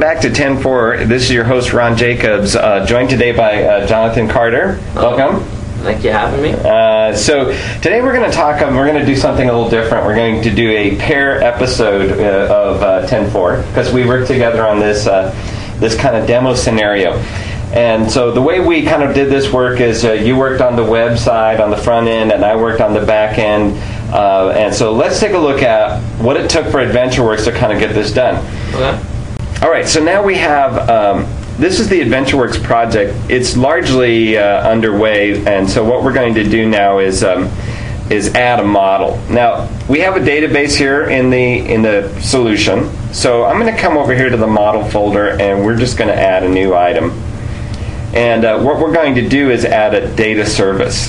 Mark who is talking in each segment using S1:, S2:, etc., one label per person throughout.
S1: back to 10-4. This is your host, Ron Jacobs, joined today by Jonathan Carter. Welcome.
S2: Thank you for having me.
S1: So today we're going to talk, we're going to do something a little different. We're going to do a pair episode of 10-4 because we worked together on this kind of demo scenario. And so the way we kind of did this work is you worked on the web side, on the front end, and I worked on the back end. And so let's take a look at what it took for AdventureWorks to kind of get this done.
S2: Okay. All
S1: right, so now we have, this is the AdventureWorks project. It's largely underway, and so what we're going to do now is add a model. Now, we have a database here in the solution, so I'm going to come over here to the model folder, and we're just going to add a new item. And what we're going to do is add a data service.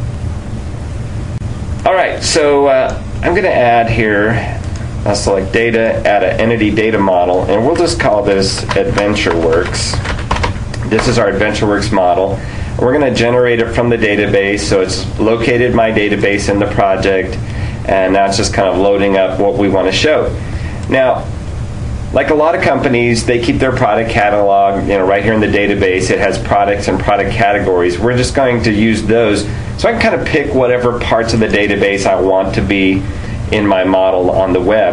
S1: All right, so I'm going to add here, I'll select data, add an entity data model, and we'll just call this AdventureWorks. This is our AdventureWorks model. We're going to generate it from the database, so it's located my database in the project, and now it's just kind of loading up what we want to show. Now, like a lot of companies, they keep their product catalog, right here in the database. It has products and product categories. We're just going to use those, so I can kind of pick whatever parts of the database I want to be in my model on the web.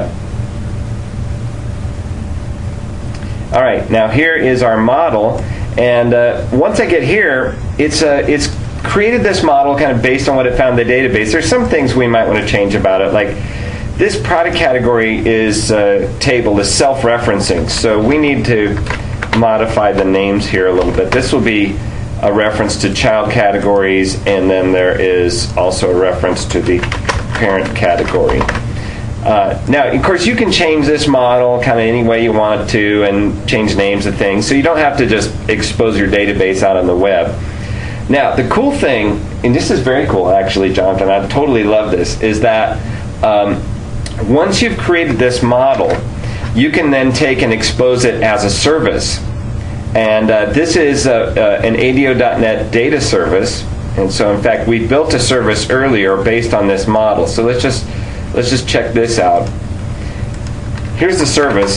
S1: All right, now here is our model, and once I get here, it's created this model kind of based on what it found in the database. There's some things we might want to change about it, like this product category table is self-referencing, so we need to modify the names here a little bit. This will be a reference to child categories, and then there is also a reference to the parent category. Now, of course, you can change this model kind of any way you want to and change names of things, so you don't have to just expose your database out on the web. Now, the cool thing, and this is very cool actually, Jonathan, I totally love this, is that once you've created this model, you can then take and expose it as a service. And this is an ADO.NET data service. And so, in fact, we built a service earlier based on this model. So let's just check this out. Here's the service.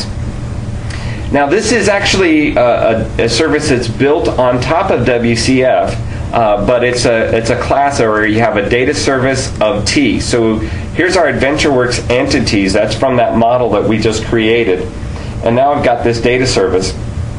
S1: Now, this is actually a service that's built on top of WCF, but it's a class where you have a data service of T. So here's our AdventureWorks entities. That's from that model that we just created. And now I've got this data service.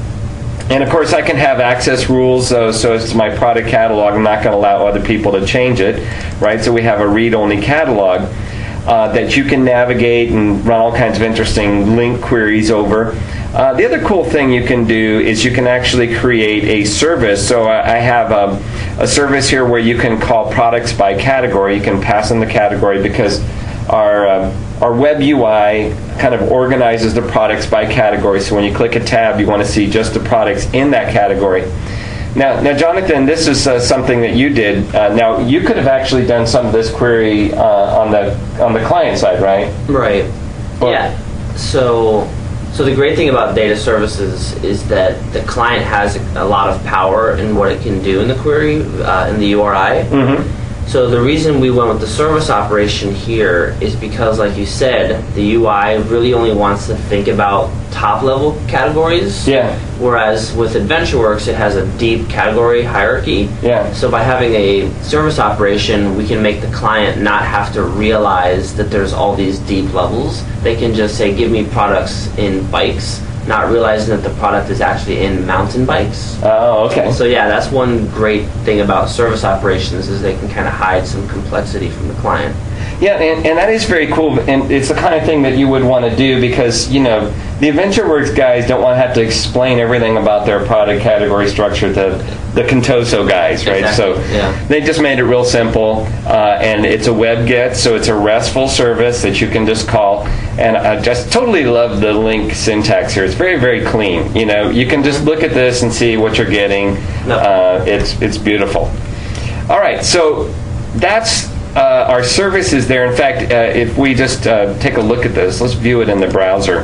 S1: And of course, I can have access rules, so it's my product catalog. I'm not going to allow other people to change it, right? So we have a read-only catalog that you can navigate and run all kinds of interesting link queries over. The other cool thing you can do is you can actually create a service. So I have a service here where you can call products by category. You can pass in the category because our web UI kind of organizes the products by category. So when you click a tab, you want to see just the products in that category. Now, Jonathan, this is something that you did. Now, you could have actually done some of this query on the client side, right?
S2: Right. Well, yeah. So the great thing about data services is that the client has a lot of power in what it can do in the query, in the URI. Mm-hmm. So the reason we went with the service operation here is because, like you said, the UI really only wants to think about top-level categories.
S1: Yeah.
S2: Whereas with AdventureWorks, it has a deep category hierarchy.
S1: Yeah.
S2: So by having a service operation, we can make the client not have to realize that there's all these deep levels. They can just say, give me products in bikes, not realizing that the product is actually in mountain bikes.
S1: Oh, okay.
S2: So yeah, that's one great thing about service operations is they can kind of hide some complexity from the client.
S1: Yeah, and that is very cool, and it's the kind of thing that you would want to do because, the AdventureWorks guys don't want to have to explain everything about their product category structure to the Contoso guys, right?
S2: Exactly.
S1: So
S2: yeah.
S1: They just made it real simple, and it's a WebGet, so it's a RESTful service that you can just call, and I just totally love the link syntax here. It's very, very clean. You can just look at this and see what you're getting.
S2: No.
S1: It's beautiful. All right, so that's our service is there. In fact, if we just take a look at this, let's view it in the browser.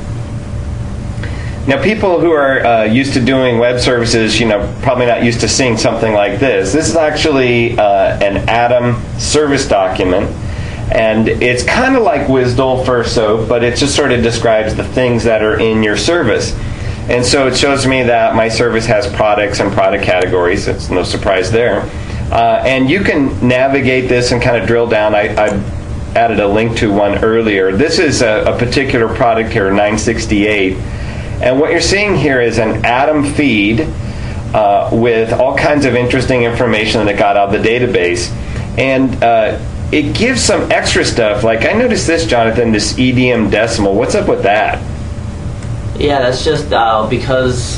S1: Now, people who are used to doing web services, probably not used to seeing something like this. This is actually an Atom service document, and it's kind of like WSDL for SOAP, but it just sort of describes the things that are in your service. And so it shows me that my service has products and product categories. It's no surprise there. And you can navigate this and kind of drill down. I added a link to one earlier. This is a particular product here, 968. And what you're seeing here is an Atom feed with all kinds of interesting information that got out of the database. And it gives some extra stuff. Like, I noticed this, Jonathan, this EDM decimal. What's up with that?
S2: Yeah, that's just because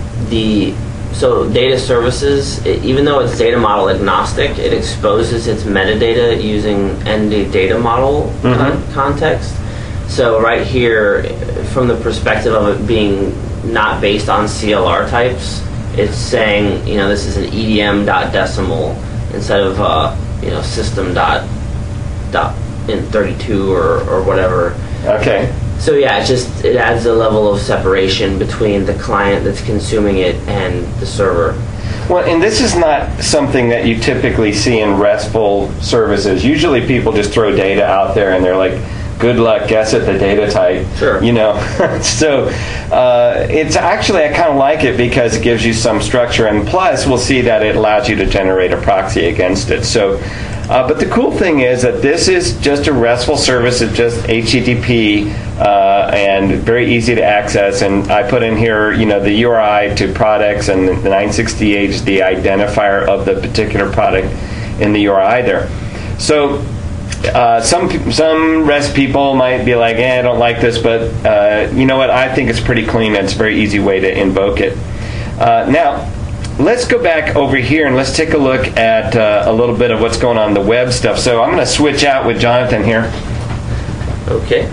S2: data services, even though it's data model agnostic, it exposes its metadata using ND data model context. So right here, from the perspective of it being not based on CLR types, it's saying, this is an EDM.decimal instead of system dot in 32 or whatever.
S1: Okay.
S2: So yeah, it adds a level of separation between the client that's consuming it and the server.
S1: Well, and this is not something that you typically see in RESTful services. Usually people just throw data out there and they're like, good luck, guess at the data type.
S2: Sure.
S1: So it's actually, I kind of like it because it gives you some structure, and plus we'll see that it allows you to generate a proxy against it. So, but the cool thing is that this is just a RESTful service. It's just HTTP and very easy to access. And I put in here, the URI to products, and the 968 is the identifier of the particular product in the URI there. So some REST people might be like, I don't like this, but you know what? I think it's pretty clean. It's a very easy way to invoke it. Now, let's go back over here and let's take a look at a little bit of what's going on in the web stuff. So I'm going to switch out with Jonathan here.
S2: Okay.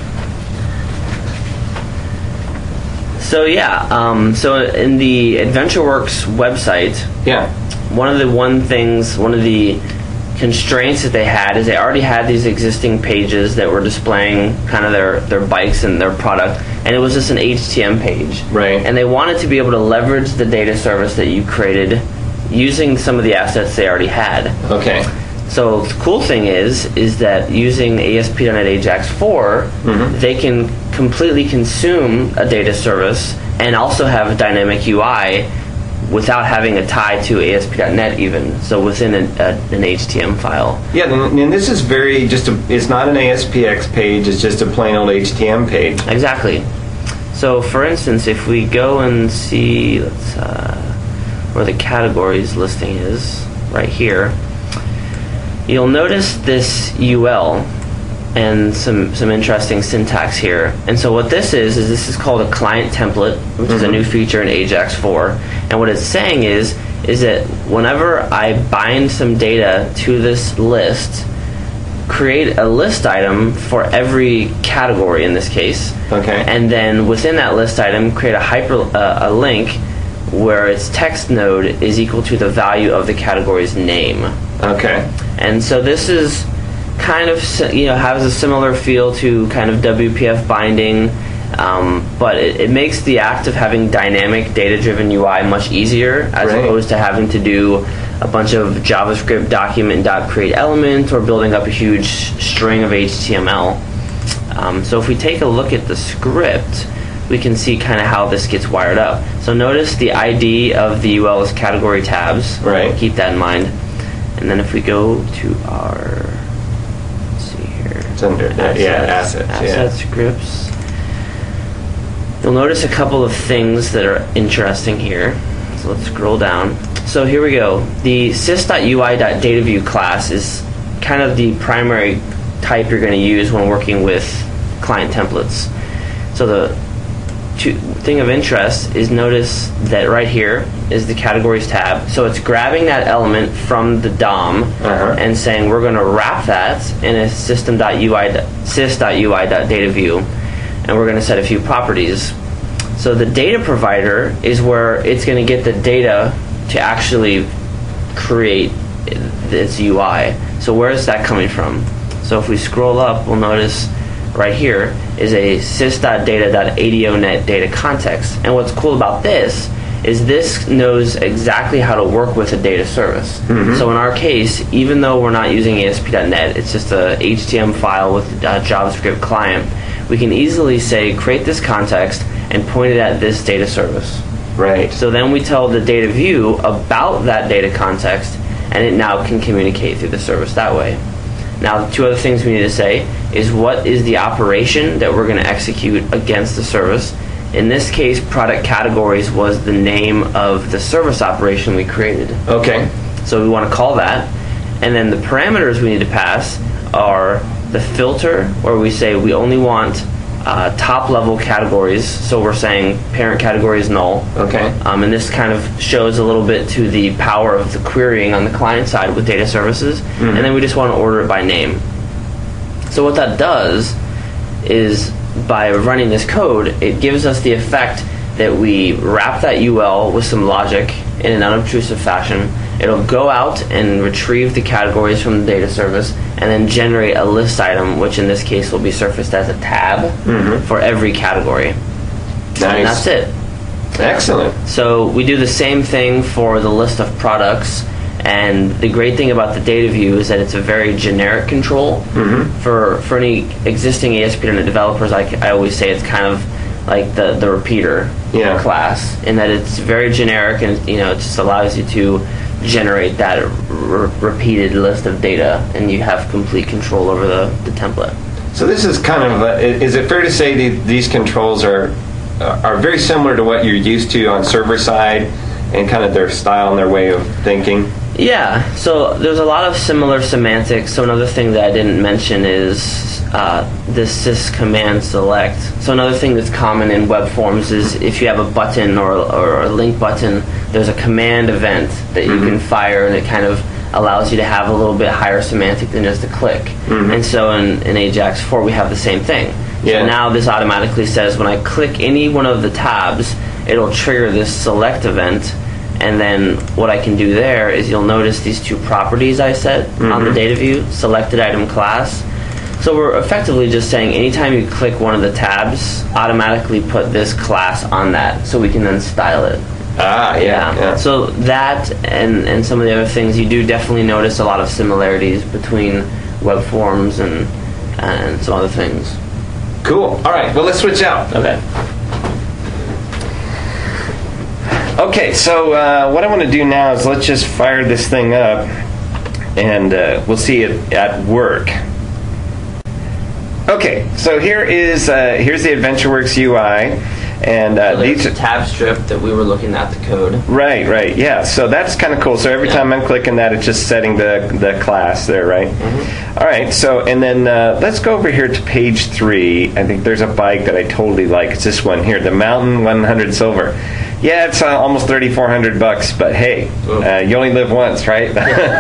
S2: So yeah, so in the AdventureWorks website, one of the constraints that they had is they already had these existing pages that were displaying kind of their bikes and their product, and it was just an HTML page.
S1: Right.
S2: And they wanted to be able to leverage the data service that you created using some of the assets they already had.
S1: Okay.
S2: So the cool thing is that using ASP.NET AJAX 4, they can completely consume a data service and also have a dynamic UI without having a tie to ASP.NET even, so within an HTML file.
S1: Yeah, and this is it's not an ASPX page, it's just a plain old HTML page.
S2: Exactly. So for instance, if we go and see where the categories listing is, right here, you'll notice this UL and some interesting syntax here. And so what this is called a client template, which is a new feature in AJAX 4. And what it's saying is that whenever I bind some data to this list, create a list item for every category in this case.
S1: Okay.
S2: And then within that list item, create a link where its text node is equal to the value of the category's name.
S1: Okay.
S2: And so this is kind of, has a similar feel to kind of WPF binding, but it makes the act of having dynamic data-driven UI much easier, as opposed to having to do a bunch of JavaScript document.create element or building up a huge string of HTML. So if we take a look at the script, we can see kind of how this gets wired up. So notice the ID of the UL is category tabs.
S1: Right.
S2: Keep that in mind. And then if we go to our, let's see here.
S1: It's under assets,
S2: scripts. You'll notice a couple of things that are interesting here. So let's scroll down. So here we go. The sys.ui.dataview class is kind of the primary type you're going to use when working with client templates. So the thing of interest is, notice that right here is the categories tab. So it's grabbing that element from the DOM and saying we're going to wrap that in a sys.ui.dataview, and we're going to set a few properties. So the data provider is where it's going to get the data to actually create its UI. So where is that coming from? So if we scroll up, we'll notice right here is a sys.data.adonet data context. And what's cool about this is this knows exactly how to work with a data service. So in our case, even though we're not using ASP.NET, it's just a HTML file with a JavaScript client, we can easily say, create this context and point it at this data service.
S1: Right.
S2: So then we tell the data view about that data context, and it now can communicate through the service that way. Now, the two other things we need to say is what is the operation that we're going to execute against the service. In this case, product categories was the name of the service operation we created.
S1: Okay.
S2: So we want to call that. And then the parameters we need to pass are the filter, where we say we only want top level categories. So we're saying parent category is null.
S1: Okay.
S2: And this kind of shows a little bit to the power of the querying on the client side with data services. And then we just want to order it by name. So what that does is, by running this code, it gives us the effect that we wrap that UL with some logic in an unobtrusive fashion. It'll go out and retrieve the categories from the data service and then generate a list item, which in this case will be surfaced as a tab for every category.
S1: Nice.
S2: And that's it.
S1: Excellent.
S2: So we do the same thing for the list of products, and the great thing about the data view is that it's a very generic control. For any existing ASP.NET developers, I always say it's kind of like the repeater class, in that it's very generic, and it just allows you to generate that repeated list of data, and you have complete control over the template.
S1: So this is kind of, is it fair to say these controls are very similar to what you're used to on server side, and kind of their style and their way of thinking? Yeah.
S2: So there's a lot of similar semantics. So another thing that I didn't mention is this sys command select. So another thing that's common in web forms is if you have a button or a link button, there's a command event that you can fire, and it kind of allows you to have a little bit higher semantic than just a click. And so in Ajax 4 we have the same thing. So now this automatically says when I click any one of the tabs, it'll trigger this select event. And then what I can do there is, you'll notice these two properties I set on the data view, selected item class. So we're effectively just saying anytime you click one of the tabs, automatically put this class on that, so we can then style it. So that and some of the other things, you do definitely notice a lot of similarities between web forms and some other things.
S1: Cool. All right, well, let's switch out. Okay, so what I want to do now is let's just fire this thing up, and we'll see it at work. Okay, so here's the AdventureWorks UI, and
S2: so these are tab strip that we were looking at the code.
S1: Right, yeah. So that's kind of cool. So every time I'm clicking that, it's just setting the class there, right? All right. So and then let's go over here to page 3. I think there's a bike that I totally like. It's this one here, the Mountain 100 Silver. Yeah, it's almost $3,400, but hey, you only live once, right?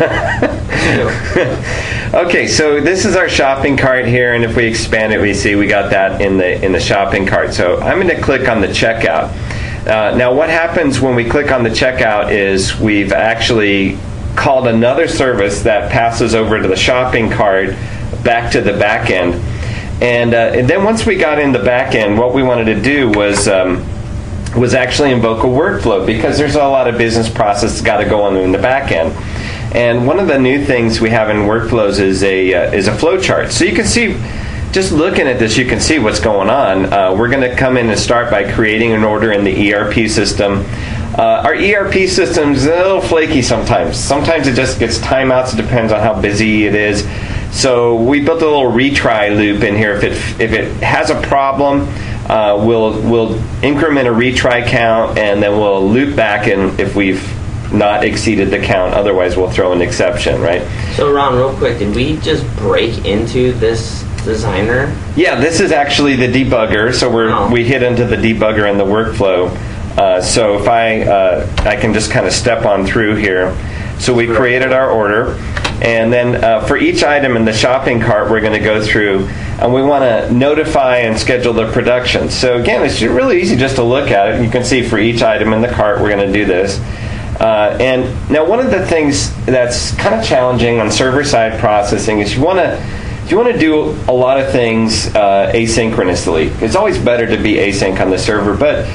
S1: Okay, so this is our shopping cart here, and if we expand it, we see we got that in the shopping cart. So I'm going to click on the checkout. Now, what happens when we click on the checkout is we've actually called another service that passes over to the shopping cart back to the back end, and then once we got in the back end, what we wanted to do was actually invoke a workflow, because there's a lot of business process got to go on in the back end. And one of the new things we have in workflows is a flow chart. So you can see, just looking at this, you can see what's going on. We're going to come in and start by creating an order in the ERP system. Our ERP system is a little flaky sometimes. Sometimes it just gets timeouts. It depends on how busy it is. So we built a little retry loop in here. If it has a problem, we'll increment a retry count, and then we'll loop back in if we've not exceeded the count. Otherwise, we'll throw an exception, right?
S2: So, Ron, real quick, did we just break into this designer?
S1: Yeah, this is actually the debugger. So we hit into the debugger in the workflow. So if I can just kind of step on through here. So we created our order, and then for each item in the shopping cart, we're going to go through, and we want to notify and schedule the production. So again, it's really easy just to look at it. You can see for each item in the cart, we're going to do this. And now one of the things that's kind of challenging on server-side processing is you want to do a lot of things asynchronously. It's always better to be async on the server, but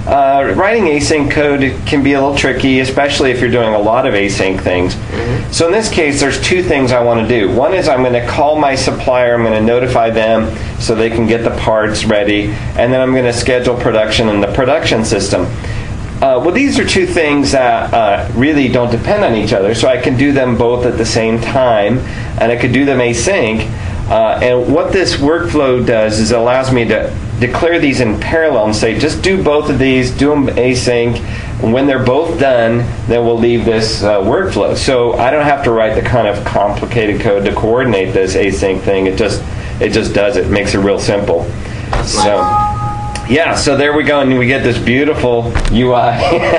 S1: writing async code can be a little tricky, especially if you're doing a lot of async things. So in this case, there's two things I want to do. One is I'm going to call my supplier. I'm going to notify them so they can get the parts ready, and then I'm going to schedule production in the production system. Well, these are two things that really don't depend on each other, so I can do them both at the same time, and I could do them async. And what this workflow does is it allows me to declare these in parallel and say, just do both of these, do them async. And when they're both done, then we'll leave this workflow. So I don't have to write the kind of complicated code to coordinate this async thing. It just does it. Makes it real simple. So. Yeah, so there we go, and we get this beautiful UI.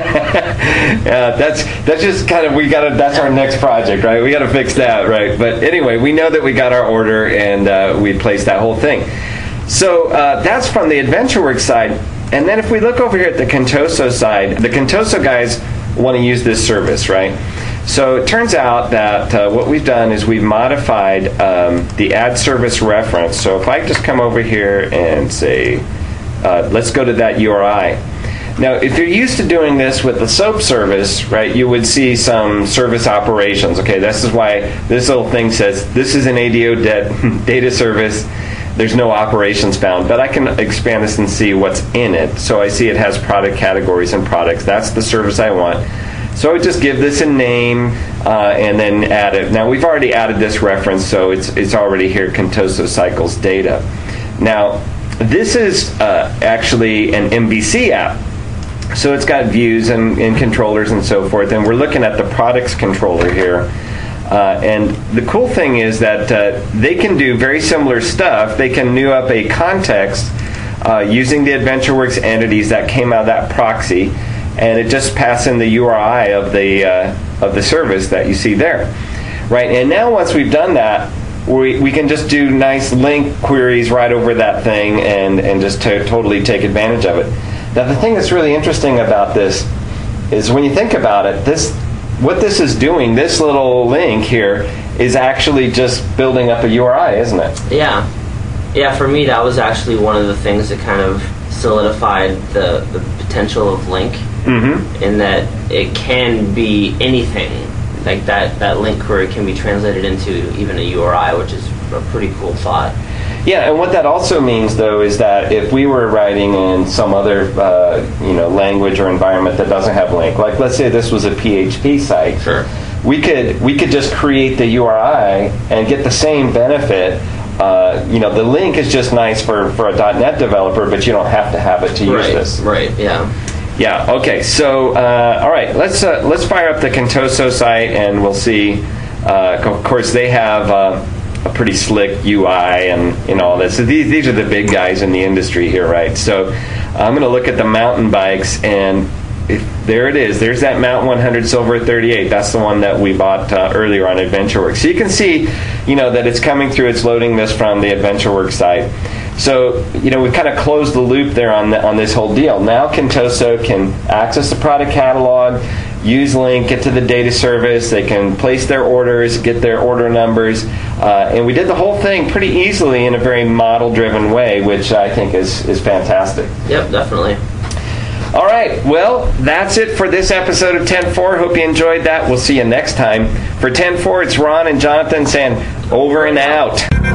S1: That's just kind of that's our next project, right? We got to fix that, right? But anyway, we know that we got our order, and we placed that whole thing. So that's from the AdventureWorks side, and then if we look over here at the Contoso side, the Contoso guys want to use this service, right? So it turns out that what we've done is we've modified the add service reference. So if I just come over here and say, let's go to that URI. Now, if you're used to doing this with the SOAP service, right, you would see some service operations. Okay, this is why this little thing says this is an ADO data service. There's no operations found, but I can expand this and see what's in it. So I see it has product categories and products. That's the service I want. So I would just give this a name and then add it. Now, we've already added this reference, so it's already here, Contoso Cycles data. Now, this is actually an MVC app. So it's got views and controllers and so forth. And we're looking at the products controller here. And the cool thing is that they can do very similar stuff. They can new up a context using the AdventureWorks entities that came out of that proxy. And it just passes in the URI of the service that you see there. Right? And now once we've done that, we can just do nice link queries right over that thing and just totally take advantage of it. Now, the thing that's really interesting about this is when you think about it, what this is doing, this little link here, is actually just building up a URI, isn't it?
S2: Yeah. Yeah, for me, that was actually one of the things that kind of solidified the potential of Link, in that it can be anything. Like that link query can be translated into even a URI, which is a pretty cool thought.
S1: Yeah, and what that also means, though, is that if we were writing in some other language or environment that doesn't have link, like let's say this was a PHP site,
S2: sure,
S1: we could just create the URI and get the same benefit. The link is just nice for a .NET developer, but you don't have to have it to use this.
S2: Right. Yeah.
S1: Yeah. Okay. So, all right. Let's fire up the Contoso site, and we'll see. Of course, they have a pretty slick UI and all this. So these are the big guys in the industry here, right? So, I'm going to look at the mountain bikes, and there it is. There's that Mount 100 Silver 38. That's the one that we bought earlier on AdventureWorks. So you can see, that it's coming through. It's loading this from the AdventureWorks site. So, we've kind of closed the loop there on this whole deal. Now Contoso can access the product catalog, use Link, get to the data service. They can place their orders, get their order numbers. And we did the whole thing pretty easily in a very model-driven way, which I think is fantastic.
S2: Yep, definitely.
S1: All right, well, that's it for this episode of 10.4. Hope you enjoyed that. We'll see you next time. For 10.4, it's Ron and Jonathan saying over and out.